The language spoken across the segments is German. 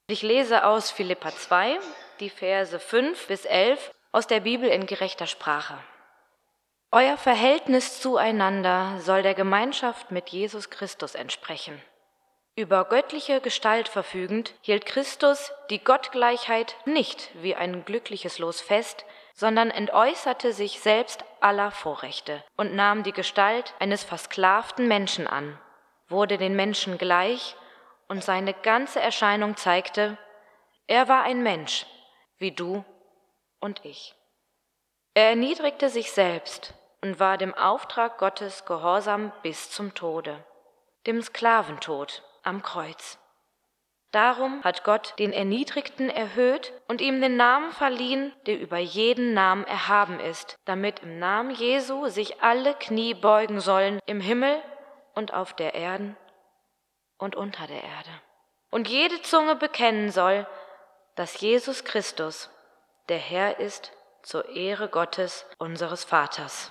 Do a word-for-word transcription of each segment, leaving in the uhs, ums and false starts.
Ich lese aus Philipper zwei, die Verse fünf bis elf aus der Bibel in gerechter Sprache. Euer Verhältnis zueinander soll der Gemeinschaft mit Jesus Christus entsprechen. Über göttliche Gestalt verfügend hielt Christus die Gottgleichheit nicht wie ein glückliches Los fest, sondern entäußerte sich selbst aller Vorrechte und nahm die Gestalt eines versklavten Menschen an, wurde den Menschen gleich und seine ganze Erscheinung zeigte, er war ein Mensch, wie du und ich. Er erniedrigte sich selbst und war dem Auftrag Gottes gehorsam bis zum Tode, dem Sklaventod am Kreuz. Darum hat Gott den Erniedrigten erhöht und ihm den Namen verliehen, der über jeden Namen erhaben ist, damit im Namen Jesu sich alle Knie beugen sollen, im Himmel und auf der Erde und unter der Erde. Und jede Zunge bekennen soll, dass Jesus Christus der Herr ist, zur Ehre Gottes, unseres Vaters.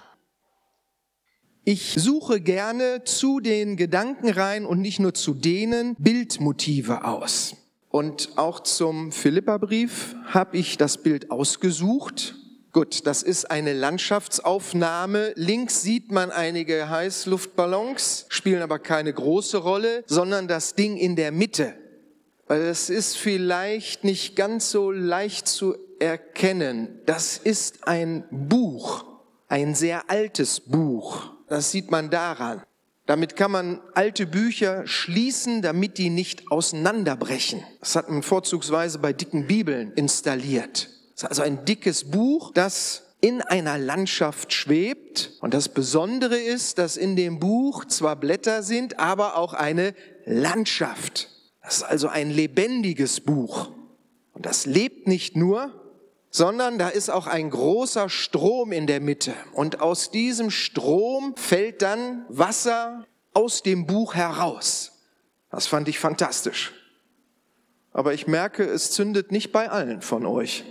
Ich suche gerne zu den Gedankenreihen und nicht nur zu denen Bildmotive aus. Und auch zum Philipperbrief habe ich das Bild ausgesucht. Gut, das ist eine Landschaftsaufnahme. Links sieht man einige Heißluftballons, spielen aber keine große Rolle, sondern das Ding in der Mitte. Weil es ist vielleicht nicht ganz so leicht zu erkennen. Das ist ein Buch, ein sehr altes Buch. Das sieht man daran. Damit kann man alte Bücher schließen, damit die nicht auseinanderbrechen. Das hat man vorzugsweise bei dicken Bibeln installiert. Das ist also ein dickes Buch, das in einer Landschaft schwebt. Und das Besondere ist, dass in dem Buch zwar Blätter sind, aber auch eine Landschaft. Das ist also ein lebendiges Buch. Und das lebt nicht nur, sondern da ist auch ein großer Strom in der Mitte. Und aus diesem Strom fällt dann Wasser aus dem Buch heraus. Das fand ich fantastisch. Aber ich merke, es zündet nicht bei allen von euch.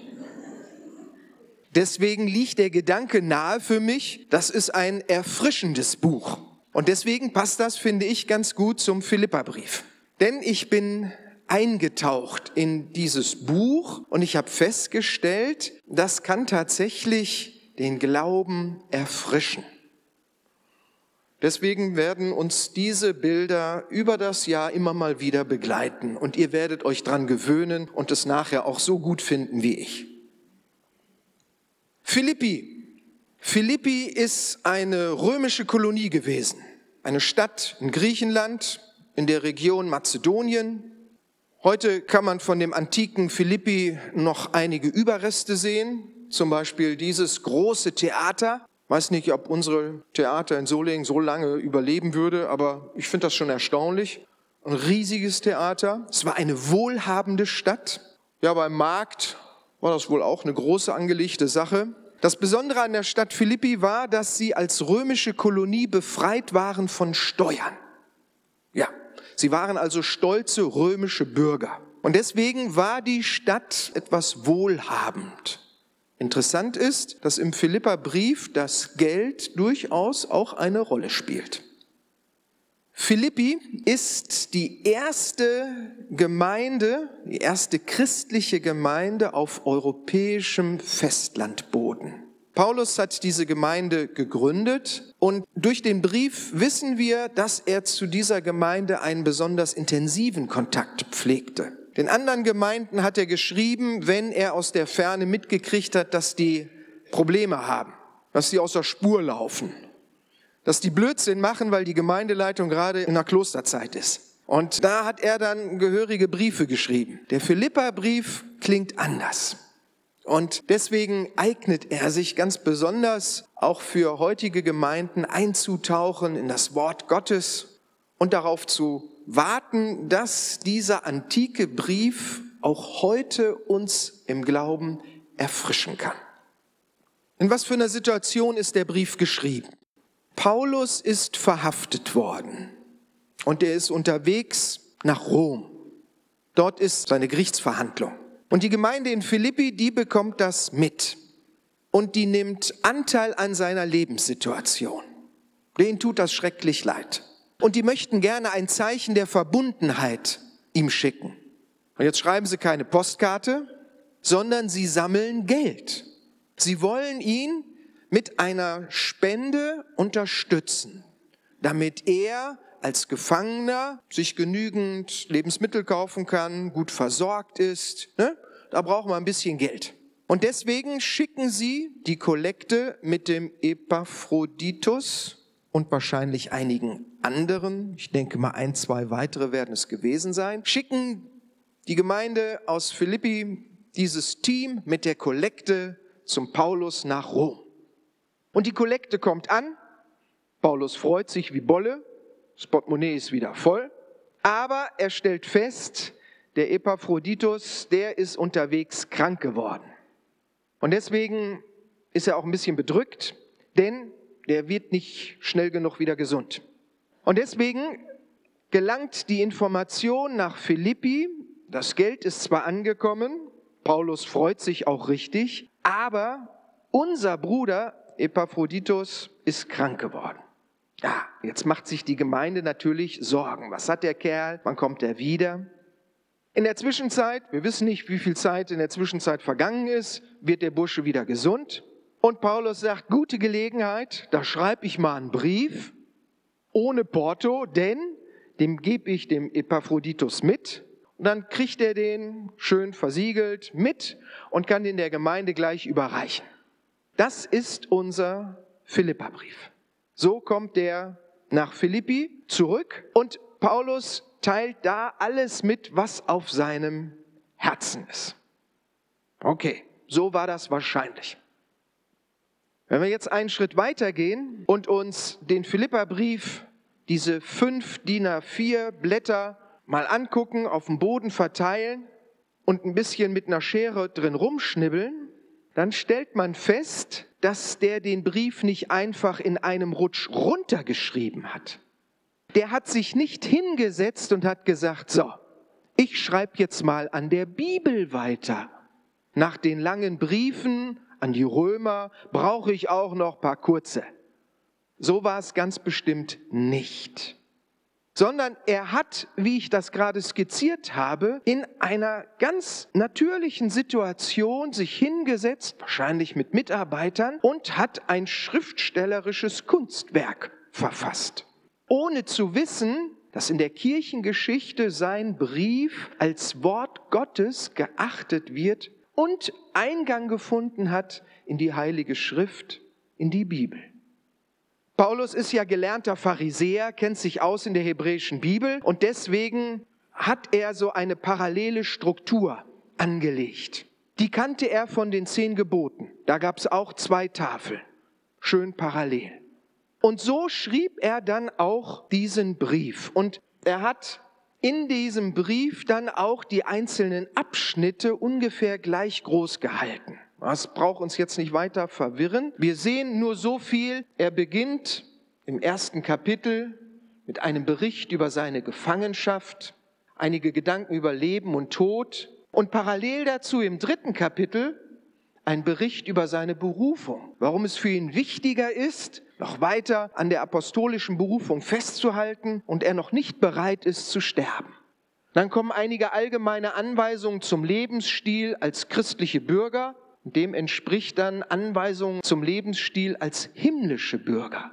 Deswegen liegt der Gedanke nahe für mich, das ist ein erfrischendes Buch. Und deswegen passt das, finde ich, ganz gut zum Philipperbrief. Denn ich bin eingetaucht in dieses Buch und ich habe festgestellt, das kann tatsächlich den Glauben erfrischen. Deswegen werden uns diese Bilder über das Jahr immer mal wieder begleiten und ihr werdet euch dran gewöhnen und es nachher auch so gut finden wie ich. Philippi. Philippi ist eine römische Kolonie gewesen, eine Stadt in Griechenland, in der Region Mazedonien. Heute kann man von dem antiken Philippi noch einige Überreste sehen, zum Beispiel dieses große Theater. Ich weiß nicht, ob unsere Theater in Solingen so lange überleben würde, aber ich finde das schon erstaunlich. Ein riesiges Theater. Es war eine wohlhabende Stadt. Ja, beim Markt war das wohl auch eine große angelegte Sache. Das Besondere an der Stadt Philippi war, dass sie als römische Kolonie befreit waren von Steuern. Ja. Sie waren also stolze römische Bürger. Und deswegen war die Stadt etwas wohlhabend. Interessant ist, dass im Philipperbrief das Geld durchaus auch eine Rolle spielt. Philippi ist die erste Gemeinde, die erste christliche Gemeinde auf europäischem Festlandboden. Paulus hat diese Gemeinde gegründet und durch den Brief wissen wir, dass er zu dieser Gemeinde einen besonders intensiven Kontakt pflegte. Den anderen Gemeinden hat er geschrieben, wenn er aus der Ferne mitgekriegt hat, dass die Probleme haben, dass sie aus der Spur laufen, dass die Blödsinn machen, weil die Gemeindeleitung gerade in der Klosterzeit ist. Und da hat er dann gehörige Briefe geschrieben. Der Philipperbrief klingt anders. Und deswegen eignet er sich ganz besonders auch für heutige Gemeinden einzutauchen in das Wort Gottes und darauf zu warten, dass dieser antike Brief auch heute uns im Glauben erfrischen kann. In was für einer Situation ist der Brief geschrieben? Paulus ist verhaftet worden und er ist unterwegs nach Rom. Dort ist seine Gerichtsverhandlung. Und die Gemeinde in Philippi, die bekommt das mit und die nimmt Anteil an seiner Lebenssituation. Denen tut das schrecklich leid. Und die möchten gerne ein Zeichen der Verbundenheit ihm schicken. Und jetzt schreiben sie keine Postkarte, sondern sie sammeln Geld. Sie wollen ihn mit einer Spende unterstützen, damit er als Gefangener sich genügend Lebensmittel kaufen kann, gut versorgt ist. Ne? Da brauchen wir ein bisschen Geld. Und deswegen schicken sie die Kollekte mit dem Epaphroditus und wahrscheinlich einigen anderen, ich denke mal ein, zwei weitere werden es gewesen sein, schicken die Gemeinde aus Philippi dieses Team mit der Kollekte zum Paulus nach Rom. Und die Kollekte kommt an, Paulus freut sich wie Bolle, das Portemonnaie ist wieder voll, aber er stellt fest, der Epaphroditus, der ist unterwegs krank geworden. Und deswegen ist er auch ein bisschen bedrückt, denn der wird nicht schnell genug wieder gesund. Und deswegen gelangt die Information nach Philippi, das Geld ist zwar angekommen, Paulus freut sich auch richtig, aber unser Bruder Epaphroditus ist krank geworden. Ja, jetzt macht sich die Gemeinde natürlich Sorgen. Was hat der Kerl? Wann kommt er wieder? In der Zwischenzeit, wir wissen nicht, wie viel Zeit in der Zwischenzeit vergangen ist, wird der Bursche wieder gesund. Und Paulus sagt, gute Gelegenheit, da schreibe ich mal einen Brief ohne Porto, denn dem gebe ich dem Epaphroditus mit. Und dann kriegt er den schön versiegelt mit und kann den der Gemeinde gleich überreichen. Das ist unser Philipperbrief. So kommt der nach Philippi zurück und Paulus teilt da alles mit, was auf seinem Herzen ist. Okay, so war das wahrscheinlich. Wenn wir jetzt einen Schritt weitergehen und uns den Philipperbrief, diese fünf D I N A vier Blätter mal angucken, auf dem Boden verteilen und ein bisschen mit einer Schere drin rumschnibbeln, dann stellt man fest, dass der den Brief nicht einfach in einem Rutsch runtergeschrieben hat. Der hat sich nicht hingesetzt und hat gesagt, so, ich schreibe jetzt mal an der Bibel weiter. Nach den langen Briefen an die Römer brauche ich auch noch ein paar kurze. So war es ganz bestimmt nicht. Sondern er hat, wie ich das gerade skizziert habe, in einer ganz natürlichen Situation sich hingesetzt, wahrscheinlich mit Mitarbeitern, und hat ein schriftstellerisches Kunstwerk verfasst. Ohne zu wissen, dass in der Kirchengeschichte sein Brief als Wort Gottes geachtet wird und Eingang gefunden hat in die Heilige Schrift, in die Bibel. Paulus ist ja gelernter Pharisäer, kennt sich aus in der hebräischen Bibel und deswegen hat er so eine parallele Struktur angelegt. Die kannte er von den zehn Geboten. Da gab es auch zwei Tafeln, schön parallel. Und so schrieb er dann auch diesen Brief. Und er hat in diesem Brief dann auch die einzelnen Abschnitte ungefähr gleich groß gehalten. Das braucht uns jetzt nicht weiter verwirren. Wir sehen nur so viel. Er beginnt im ersten Kapitel mit einem Bericht über seine Gefangenschaft, einige Gedanken über Leben und Tod und parallel dazu im dritten Kapitel ein Bericht über seine Berufung, warum es für ihn wichtiger ist, noch weiter an der apostolischen Berufung festzuhalten und er noch nicht bereit ist zu sterben. Dann kommen einige allgemeine Anweisungen zum Lebensstil als christliche Bürger. Dem entspricht dann Anweisungen zum Lebensstil als himmlische Bürger.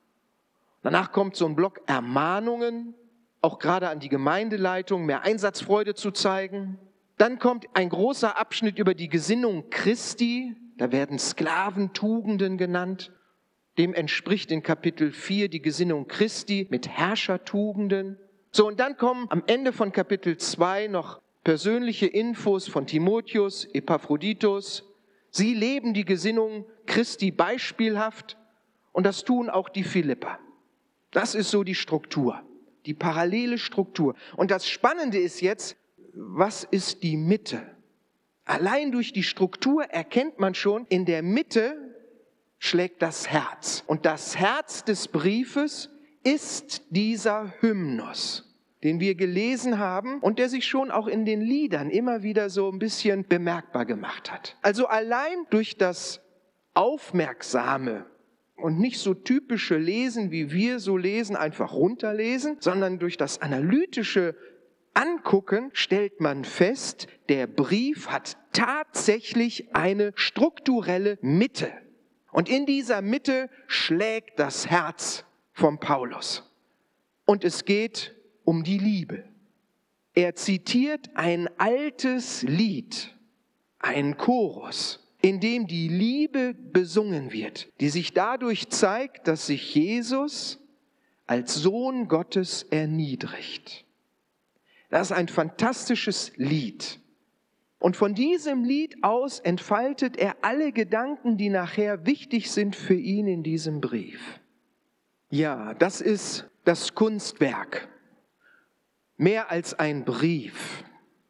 Danach kommt so ein Block Ermahnungen, auch gerade an die Gemeindeleitung, mehr Einsatzfreude zu zeigen. Dann kommt ein großer Abschnitt über die Gesinnung Christi, da werden Sklaventugenden genannt. Dem entspricht in Kapitel vier die Gesinnung Christi mit Herrschertugenden. So, und dann kommen am Ende von Kapitel zwei noch persönliche Infos von Timotheus, Epaphroditus. Sie leben die Gesinnung Christi beispielhaft und das tun auch die Philipper. Das ist so die Struktur, die parallele Struktur. Und das Spannende ist jetzt, was ist die Mitte? Allein durch die Struktur erkennt man schon, in der Mitte schlägt das Herz. Und das Herz des Briefes ist dieser Hymnus, den wir gelesen haben und der sich schon auch in den Liedern immer wieder so ein bisschen bemerkbar gemacht hat. Also allein durch das aufmerksame und nicht so typische Lesen, wie wir so lesen, einfach runterlesen, sondern durch das analytische angucken, stellt man fest, der Brief hat tatsächlich eine strukturelle Mitte. Und in dieser Mitte schlägt das Herz von Paulus. Und es geht um die Liebe. Er zitiert ein altes Lied, einen Chorus, in dem die Liebe besungen wird, die sich dadurch zeigt, dass sich Jesus als Sohn Gottes erniedrigt. Das ist ein fantastisches Lied. Und von diesem Lied aus entfaltet er alle Gedanken, die nachher wichtig sind für ihn in diesem Brief. Ja, das ist das Kunstwerk. Mehr als ein Brief.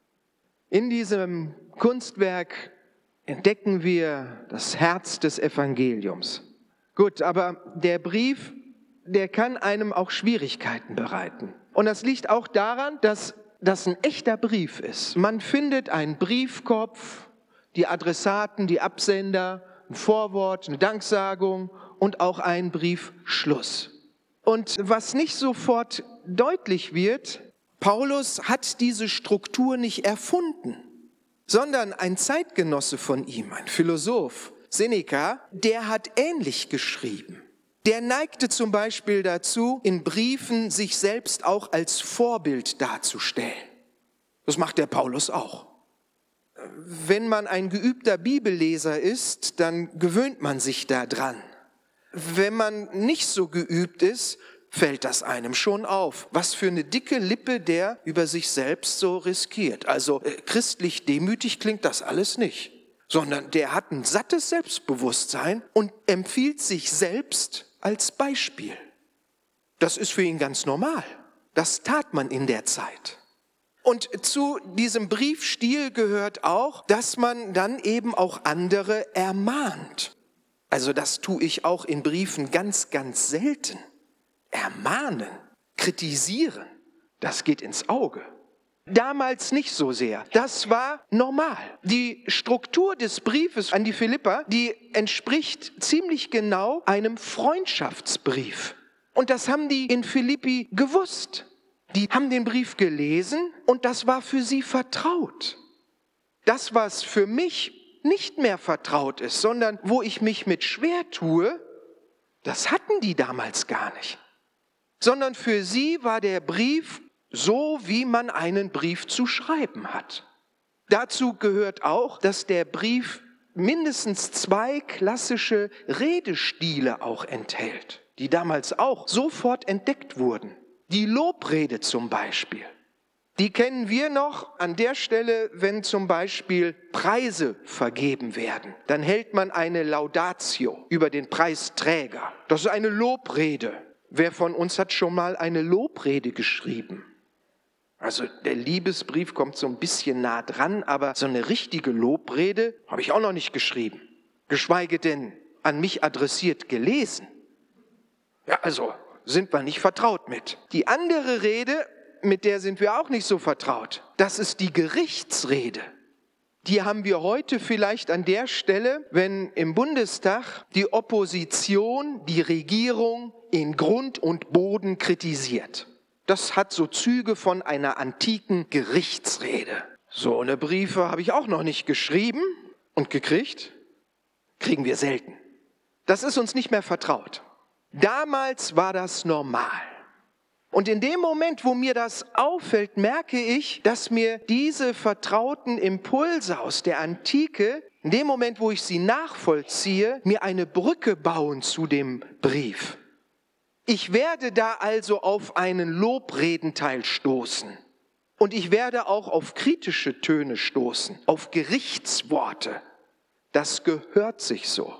In diesem Kunstwerk entdecken wir das Herz des Evangeliums. Gut, aber der Brief, der kann einem auch Schwierigkeiten bereiten. Und das liegt auch daran, dass das ein echter Brief ist. Man findet einen Briefkopf, die Adressaten, die Absender, ein Vorwort, eine Danksagung und auch einen Briefschluss. Und was nicht sofort deutlich wird, Paulus hat diese Struktur nicht erfunden, sondern ein Zeitgenosse von ihm, ein Philosoph, Seneca, der hat ähnlich geschrieben. Der neigte zum Beispiel dazu, in Briefen sich selbst auch als Vorbild darzustellen. Das macht der Paulus auch. Wenn man ein geübter Bibelleser ist, dann gewöhnt man sich daran. Wenn man nicht so geübt ist, fällt das einem schon auf. Was für eine dicke Lippe der über sich selbst so riskiert. Also äh, christlich demütig klingt das alles nicht, sondern der hat ein sattes Selbstbewusstsein und empfiehlt sich selbst als Beispiel. Das ist für ihn ganz normal. Das tat man in der Zeit. Und zu diesem Briefstil gehört auch, dass man dann eben auch andere ermahnt. Also das tue ich auch in Briefen ganz, ganz selten. Ermahnen, kritisieren, das geht ins Auge. Damals nicht so sehr. Das war normal. Die Struktur des Briefes an die Philipper, die entspricht ziemlich genau einem Freundschaftsbrief. Und das haben die in Philippi gewusst. Die haben den Brief gelesen und das war für sie vertraut. Das, was für mich nicht mehr vertraut ist, sondern wo ich mich mit schwer tue, das hatten die damals gar nicht. Sondern für sie war der Brief so, wie man einen Brief zu schreiben hat. Dazu gehört auch, dass der Brief mindestens zwei klassische Redestile auch enthält, die damals auch sofort entdeckt wurden. Die Lobrede zum Beispiel, die kennen wir noch an der Stelle, wenn zum Beispiel Preise vergeben werden. Dann hält man eine Laudatio über den Preisträger. Das ist eine Lobrede. Wer von uns hat schon mal eine Lobrede geschrieben? Also der Liebesbrief kommt so ein bisschen nah dran, aber so eine richtige Lobrede habe ich auch noch nicht geschrieben. Geschweige denn an mich adressiert gelesen. Ja, also sind wir nicht vertraut mit. Die andere Rede, mit der sind wir auch nicht so vertraut. Das ist die Gerichtsrede. Die haben wir heute vielleicht an der Stelle, wenn im Bundestag die Opposition die Regierung in Grund und Boden kritisiert. Das hat so Züge von einer antiken Gerichtsrede. So eine Briefe habe ich auch noch nicht geschrieben und gekriegt. Kriegen wir selten. Das ist uns nicht mehr vertraut. Damals war das normal. Und in dem Moment, wo mir das auffällt, merke ich, dass mir diese vertrauten Impulse aus der Antike, in dem Moment, wo ich sie nachvollziehe, mir eine Brücke bauen zu dem Brief. Ich werde da also auf einen Lobredenteil stoßen. Und ich werde auch auf kritische Töne stoßen, auf Gerichtsworte. Das gehört sich so.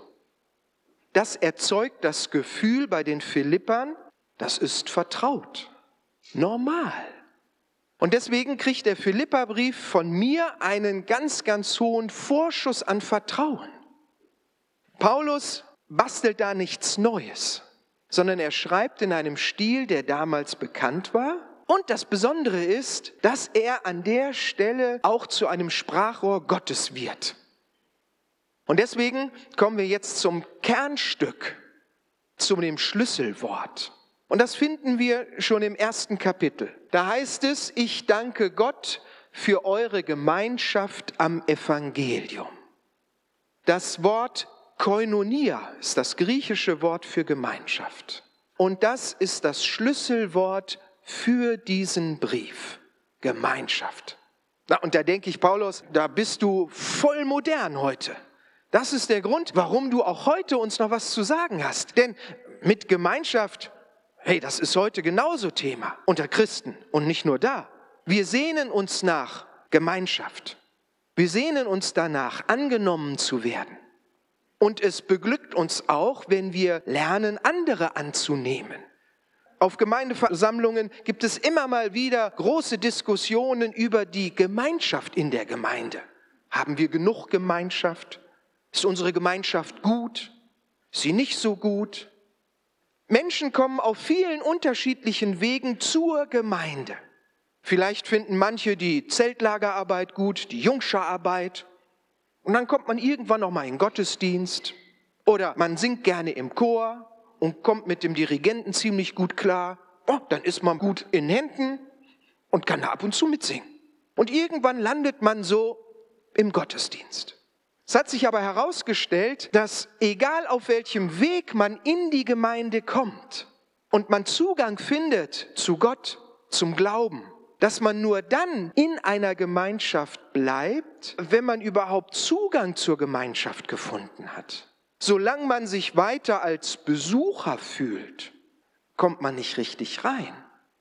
Das erzeugt das Gefühl bei den Philippern, das ist vertraut, normal. Und deswegen kriegt der Philipperbrief von mir einen ganz, ganz hohen Vorschuss an Vertrauen. Paulus bastelt da nichts Neues, sondern er schreibt in einem Stil, der damals bekannt war. Und das Besondere ist, dass er an der Stelle auch zu einem Sprachrohr Gottes wird. Und deswegen kommen wir jetzt zum Kernstück, zu dem Schlüsselwort. Und das finden wir schon im ersten Kapitel. Da heißt es, ich danke Gott für eure Gemeinschaft am Evangelium. Das Wort Koinonia ist das griechische Wort für Gemeinschaft. Und das ist das Schlüsselwort für diesen Brief. Gemeinschaft. Na, und da denke ich, Paulus, da bist du voll modern heute. Das ist der Grund, warum du auch heute uns noch was zu sagen hast. Denn mit Gemeinschaft, hey, das ist heute genauso Thema unter Christen und nicht nur da. Wir sehnen uns nach Gemeinschaft. Wir sehnen uns danach, angenommen zu werden. Und es beglückt uns auch, wenn wir lernen, andere anzunehmen. Auf Gemeindeversammlungen gibt es immer mal wieder große Diskussionen über die Gemeinschaft in der Gemeinde. Haben wir genug Gemeinschaft? Ist unsere Gemeinschaft gut? Ist sie nicht so gut? Menschen kommen auf vielen unterschiedlichen Wegen zur Gemeinde. Vielleicht finden manche die Zeltlagerarbeit gut, die Jungschararbeit. Und dann kommt man irgendwann noch mal in den Gottesdienst. Oder man singt gerne im Chor und kommt mit dem Dirigenten ziemlich gut klar. Oh, dann ist man gut in Händen und kann da ab und zu mitsingen. Und irgendwann landet man so im Gottesdienst. Es hat sich aber herausgestellt, dass egal auf welchem Weg man in die Gemeinde kommt und man Zugang findet zu Gott, zum Glauben, dass man nur dann in einer Gemeinschaft bleibt, wenn man überhaupt Zugang zur Gemeinschaft gefunden hat. Solange man sich weiter als Besucher fühlt, kommt man nicht richtig rein.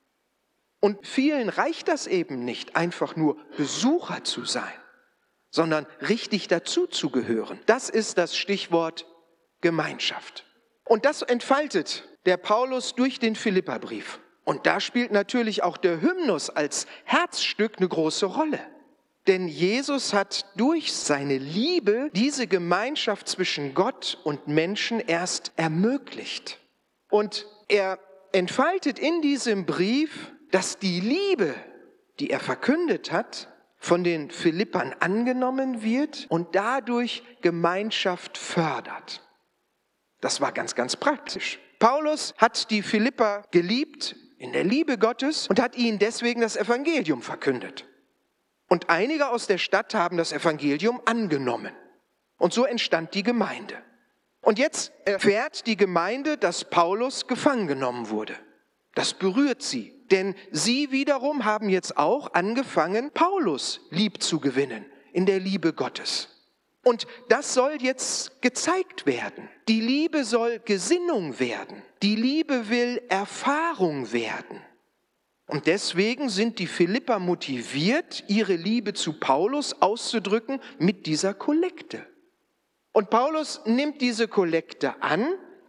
Und vielen reicht das eben nicht, einfach nur Besucher zu sein, sondern richtig dazuzugehören. Das ist das Stichwort Gemeinschaft. Und das entfaltet der Paulus durch den Philipperbrief. Und da spielt natürlich auch der Hymnus als Herzstück eine große Rolle. Denn Jesus hat durch seine Liebe diese Gemeinschaft zwischen Gott und Menschen erst ermöglicht. Und er entfaltet in diesem Brief, dass die Liebe, die er verkündet hat, von den Philippern angenommen wird und dadurch Gemeinschaft fördert. Das war ganz, ganz praktisch. Paulus hat die Philipper geliebt in der Liebe Gottes und hat ihnen deswegen das Evangelium verkündet. Und einige aus der Stadt haben das Evangelium angenommen. Und so entstand die Gemeinde. Und jetzt erfährt die Gemeinde, dass Paulus gefangen genommen wurde. Das berührt sie, denn sie wiederum haben jetzt auch angefangen, Paulus lieb zu gewinnen in der Liebe Gottes. Und das soll jetzt gezeigt werden. Die Liebe soll Gesinnung werden. Die Liebe will Erfahrung werden. Und deswegen sind die Philipper motiviert, ihre Liebe zu Paulus auszudrücken mit dieser Kollekte. Und Paulus nimmt diese Kollekte an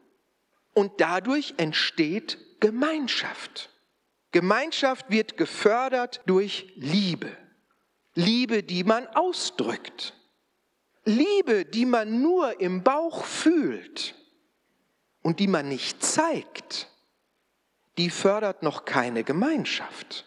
und dadurch entsteht Gemeinschaft. Gemeinschaft wird gefördert durch Liebe. Liebe, die man ausdrückt. Liebe, die man nur im Bauch fühlt und die man nicht zeigt, die fördert noch keine Gemeinschaft.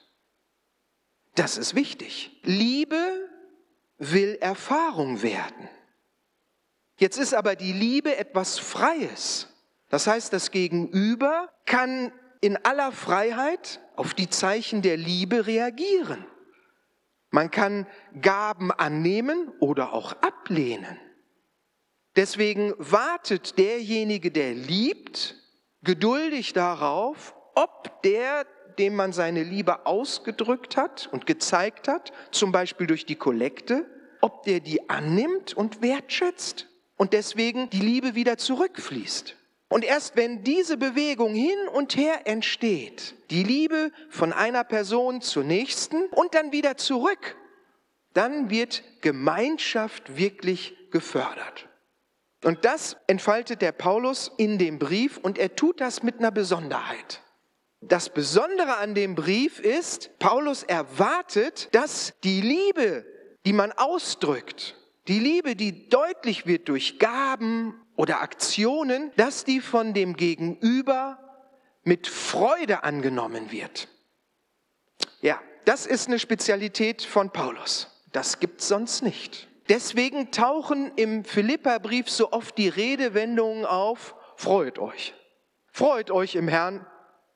Das ist wichtig. Liebe will Erfahrung werden. Jetzt ist aber die Liebe etwas Freies. Das heißt, das Gegenüber kann in aller Freiheit auf die Zeichen der Liebe reagieren. Man kann Gaben annehmen oder auch ablehnen. Deswegen wartet derjenige, der liebt, geduldig darauf, ob der, dem man seine Liebe ausgedrückt hat und gezeigt hat, zum Beispiel durch die Kollekte, ob der die annimmt und wertschätzt und deswegen die Liebe wieder zurückfließt. Und erst wenn diese Bewegung hin und her entsteht, die Liebe von einer Person zur nächsten und dann wieder zurück, dann wird Gemeinschaft wirklich gefördert. Und das entfaltet der Paulus in dem Brief und er tut das mit einer Besonderheit. Das Besondere an dem Brief ist, Paulus erwartet, dass die Liebe, die man ausdrückt, die Liebe, die deutlich wird durch Gaben oder Aktionen, dass die von dem Gegenüber mit Freude angenommen wird. Ja, das ist eine Spezialität von Paulus. Das gibt's sonst nicht. Deswegen tauchen im Philipperbrief so oft die Redewendungen auf, freut euch. Freut euch im Herrn.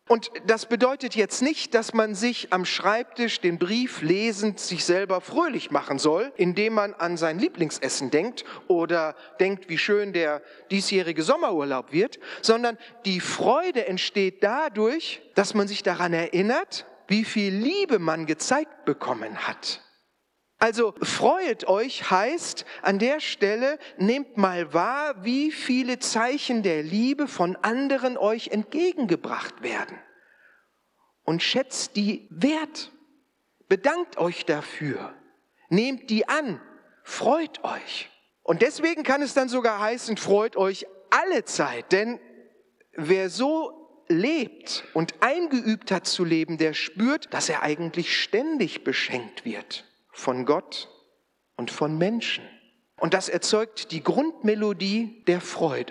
Und das bedeutet jetzt nicht, dass man sich am Schreibtisch den Brief lesend sich selber fröhlich machen soll, indem man an sein Lieblingsessen denkt oder denkt, wie schön der diesjährige Sommerurlaub wird, sondern die Freude entsteht dadurch, dass man sich daran erinnert, wie viel Liebe man gezeigt bekommen hat. Also freut euch heißt an der Stelle, nehmt mal wahr, wie viele Zeichen der Liebe von anderen euch entgegengebracht werden. Und schätzt die wert. Bedankt euch dafür. Nehmt die an. Freut euch. Und deswegen kann es dann sogar heißen, freut euch alle Zeit. Denn wer so lebt und eingeübt hat zu leben, der spürt, dass er eigentlich ständig beschenkt wird. Von Gott und von Menschen. Und das erzeugt die Grundmelodie der Freude.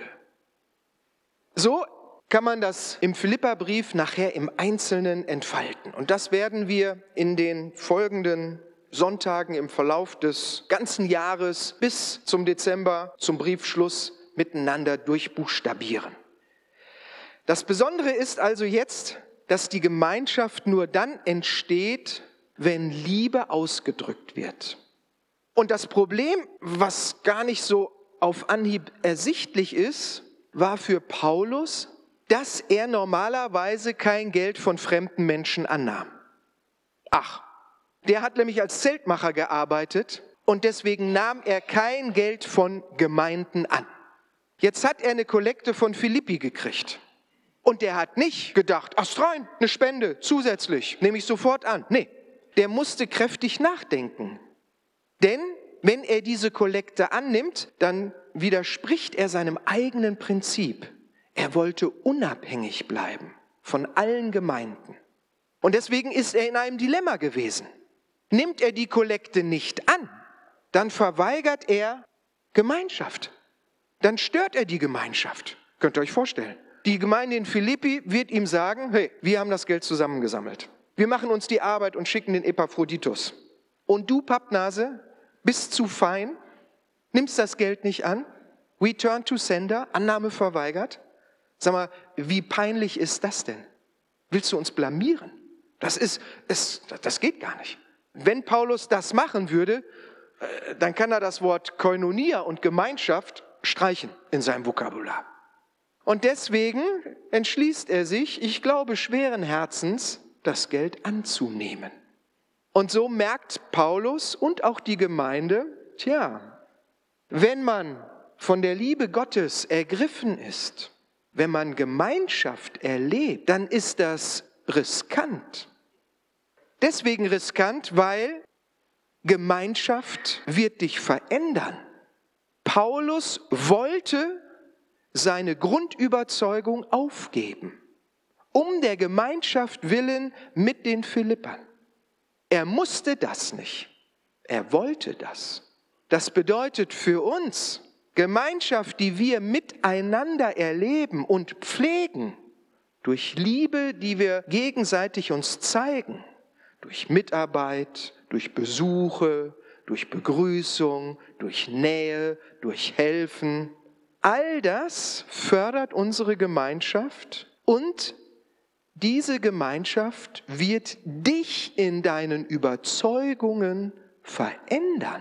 So kann man das im Philipperbrief nachher im Einzelnen entfalten. Und das werden wir in den folgenden Sonntagen im Verlauf des ganzen Jahres bis zum Dezember, zum Briefschluss, miteinander durchbuchstabieren. Das Besondere ist also jetzt, dass die Gemeinschaft nur dann entsteht, wenn Liebe ausgedrückt wird. Und das Problem, was gar nicht so auf Anhieb ersichtlich ist, war für Paulus, dass er normalerweise kein Geld von fremden Menschen annahm. Ach, der hat nämlich als Zeltmacher gearbeitet und deswegen nahm er kein Geld von Gemeinden an. Jetzt hat er eine Kollekte von Philippi gekriegt. Und der hat nicht gedacht, astrein, eine Spende, zusätzlich, nehme ich sofort an. Nee. Der musste kräftig nachdenken. Denn wenn er diese Kollekte annimmt, dann widerspricht er seinem eigenen Prinzip. Er wollte unabhängig bleiben von allen Gemeinden. Und deswegen ist er in einem Dilemma gewesen. Nimmt er die Kollekte nicht an, dann verweigert er Gemeinschaft. Dann stört er die Gemeinschaft. Könnt ihr euch vorstellen. Die Gemeinde in Philippi wird ihm sagen, hey, wir haben das Geld zusammengesammelt. Wir machen uns die Arbeit und schicken den Epaphroditus. Und du, Pappnase, bist zu fein, nimmst das Geld nicht an, return to sender, Annahme verweigert. Sag mal, wie peinlich ist das denn? Willst du uns blamieren? Das ist, das, das geht gar nicht. Wenn Paulus das machen würde, dann kann er das Wort Koinonia und Gemeinschaft streichen in seinem Vokabular. Und deswegen entschließt er sich, ich glaube schweren Herzens, das Geld anzunehmen. Und so merkt Paulus und auch die Gemeinde, tja, wenn man von der Liebe Gottes ergriffen ist, wenn man Gemeinschaft erlebt, dann ist das riskant. Deswegen riskant, weil Gemeinschaft wird dich verändern. Paulus wollte seine Grundüberzeugung aufgeben. Um der Gemeinschaft willen mit den Philippern. Er musste das nicht. Er wollte das. Das bedeutet für uns, Gemeinschaft, die wir miteinander erleben und pflegen, durch Liebe, die wir gegenseitig uns zeigen, durch Mitarbeit, durch Besuche, durch Begrüßung, durch Nähe, durch Helfen. All das fördert unsere Gemeinschaft und diese Gemeinschaft wird dich in deinen Überzeugungen verändern.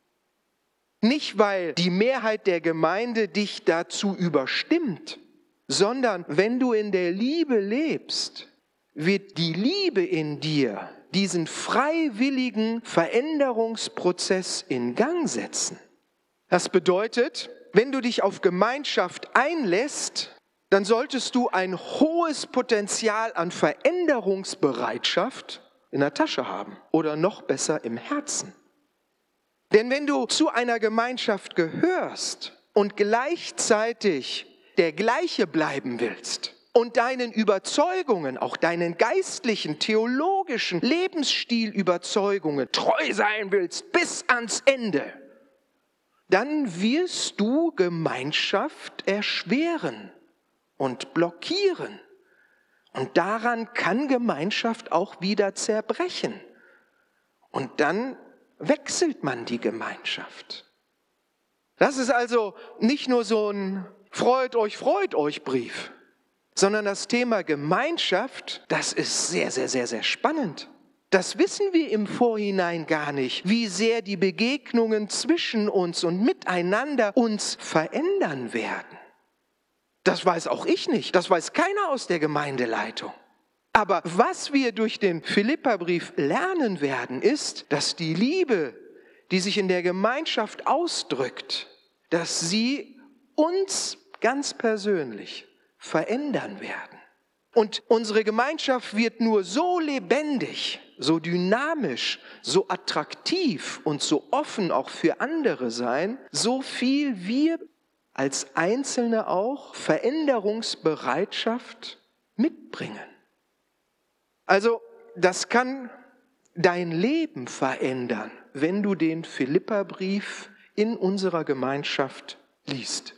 Nicht, weil die Mehrheit der Gemeinde dich dazu überstimmt, sondern wenn du in der Liebe lebst, wird die Liebe in dir diesen freiwilligen Veränderungsprozess in Gang setzen. Das bedeutet, wenn du dich auf Gemeinschaft einlässt, dann solltest du ein hohes Potenzial an Veränderungsbereitschaft in der Tasche haben oder noch besser im Herzen. Denn wenn du zu einer Gemeinschaft gehörst und gleichzeitig der Gleiche bleiben willst und deinen Überzeugungen, auch deinen geistlichen, theologischen Lebensstilüberzeugungen treu sein willst bis ans Ende, dann wirst du Gemeinschaft erschweren und blockieren. Und daran kann Gemeinschaft auch wieder zerbrechen. Und dann wechselt man die Gemeinschaft. Das ist also nicht nur so ein Freut euch, freut euch Brief, sondern das Thema Gemeinschaft, das ist sehr, sehr, sehr, sehr spannend. Das wissen wir im Vorhinein gar nicht, wie sehr die Begegnungen zwischen uns und miteinander uns verändern werden. Das weiß auch ich nicht, das weiß keiner aus der Gemeindeleitung. Aber was wir durch den Philipperbrief lernen werden, ist, dass die Liebe, die sich in der Gemeinschaft ausdrückt, dass sie uns ganz persönlich verändern werden. Und unsere Gemeinschaft wird nur so lebendig, so dynamisch, so attraktiv und so offen auch für andere sein, so viel wir als Einzelne auch Veränderungsbereitschaft mitbringen. Also das kann dein Leben verändern, wenn du den Philipperbrief in unserer Gemeinschaft liest.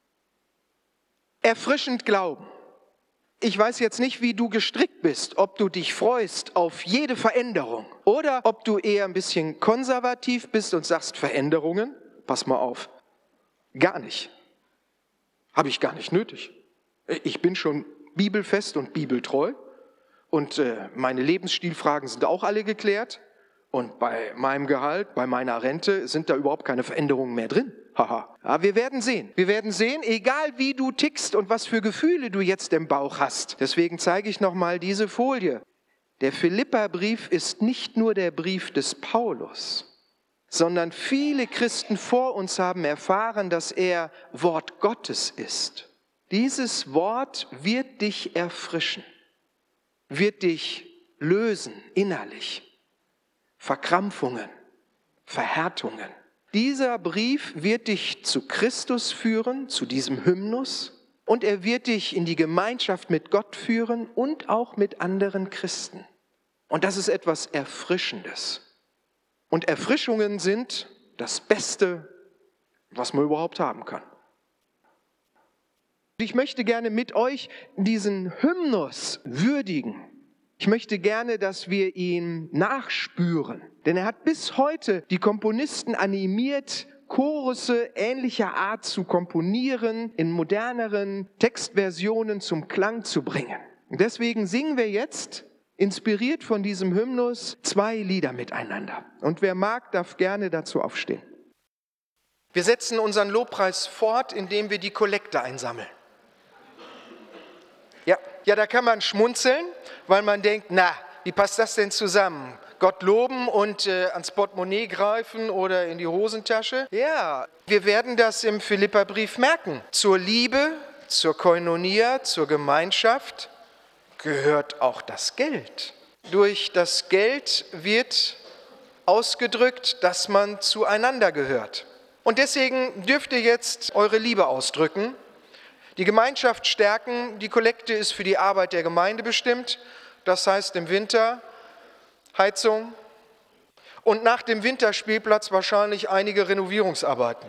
Erfrischend glauben. Ich weiß jetzt nicht, wie du gestrickt bist, ob du dich freust auf jede Veränderung oder ob du eher ein bisschen konservativ bist und sagst, Veränderungen, pass mal auf, gar nicht. Habe ich gar nicht nötig. Ich bin schon bibelfest und bibeltreu und äh, meine Lebensstilfragen sind auch alle geklärt und bei meinem Gehalt, bei meiner Rente sind da überhaupt keine Veränderungen mehr drin. Haha. Ja, wir werden sehen. Wir werden sehen, egal wie du tickst und was für Gefühle du jetzt im Bauch hast. Deswegen zeige ich nochmal diese Folie. Der Philipperbrief ist nicht nur der Brief des Paulus, sondern viele Christen vor uns haben erfahren, dass er Wort Gottes ist. Dieses Wort wird dich erfrischen, wird dich lösen innerlich. Verkrampfungen, Verhärtungen. Dieser Brief wird dich zu Christus führen, zu diesem Hymnus, und er wird dich in die Gemeinschaft mit Gott führen und auch mit anderen Christen. Und das ist etwas Erfrischendes. Und Erfrischungen sind das Beste, was man überhaupt haben kann. Ich möchte gerne mit euch diesen Hymnus würdigen. Ich möchte gerne, dass wir ihn nachspüren, denn er hat bis heute die Komponisten animiert, Chorusse ähnlicher Art zu komponieren, in moderneren Textversionen zum Klang zu bringen. Und deswegen singen wir jetzt, inspiriert von diesem Hymnus, zwei Lieder miteinander. Und wer mag, darf gerne dazu aufstehen. Wir setzen unseren Lobpreis fort, indem wir die Kollekte einsammeln. Ja, ja, da kann man schmunzeln, weil man denkt, na, wie passt das denn zusammen? Gott loben und äh, ans Portemonnaie greifen oder in die Hosentasche? Ja, wir werden das im Philipperbrief merken. Zur Liebe, zur Koinonia, zur Gemeinschaft gehört auch das Geld. Durch das Geld wird ausgedrückt, dass man zueinander gehört. Und deswegen dürft ihr jetzt eure Liebe ausdrücken. Die Gemeinschaft stärken, die Kollekte ist für die Arbeit der Gemeinde bestimmt, das heißt im Winter Heizung und nach dem Winterspielplatz wahrscheinlich einige Renovierungsarbeiten.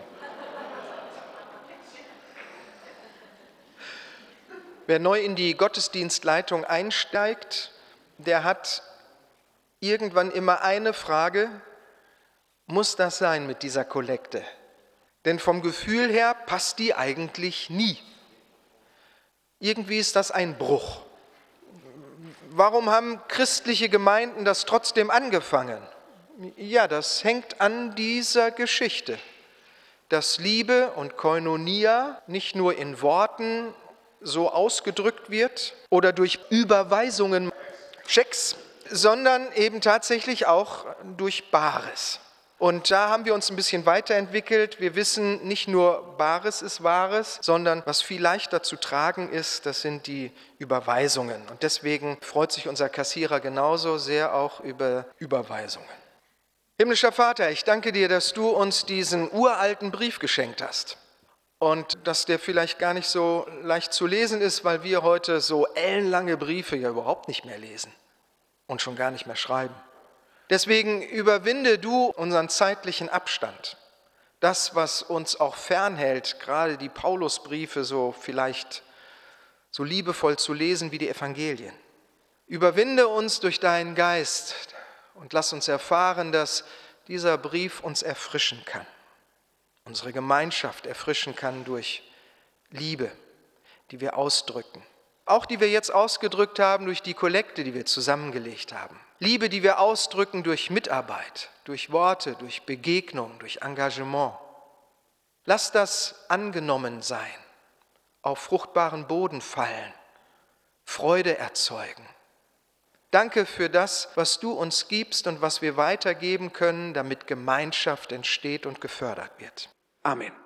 Wer neu in die Gottesdienstleitung einsteigt, der hat irgendwann immer eine Frage, muss das sein mit dieser Kollekte? Denn vom Gefühl her passt die eigentlich nie. Irgendwie ist das ein Bruch. Warum haben christliche Gemeinden das trotzdem angefangen? Ja, das hängt an dieser Geschichte, dass Liebe und Koinonia nicht nur in Worten so ausgedrückt wird oder durch Überweisungen, Schecks, sondern eben tatsächlich auch durch Bares. Und da haben wir uns ein bisschen weiterentwickelt. Wir wissen, nicht nur Bares ist Wahres, sondern was viel leichter zu tragen ist, das sind die Überweisungen. Und deswegen freut sich unser Kassierer genauso sehr auch über Überweisungen. Himmlischer Vater, ich danke dir, dass du uns diesen uralten Brief geschenkt hast. Und dass der vielleicht gar nicht so leicht zu lesen ist, weil wir heute so ellenlange Briefe ja überhaupt nicht mehr lesen und schon gar nicht mehr schreiben. Deswegen überwinde du unseren zeitlichen Abstand. Das, was uns auch fernhält, gerade die Paulusbriefe so vielleicht so liebevoll zu lesen wie die Evangelien. Überwinde uns durch deinen Geist und lass uns erfahren, dass dieser Brief uns erfrischen kann. Unsere Gemeinschaft erfrischen kann durch Liebe, die wir ausdrücken, auch die wir jetzt ausgedrückt haben durch die Kollekte, die wir zusammengelegt haben. Liebe, die wir ausdrücken durch Mitarbeit, durch Worte, durch Begegnung, durch Engagement. Lass das angenommen sein, auf fruchtbaren Boden fallen, Freude erzeugen. Danke für das, was du uns gibst und was wir weitergeben können, damit Gemeinschaft entsteht und gefördert wird. Amen.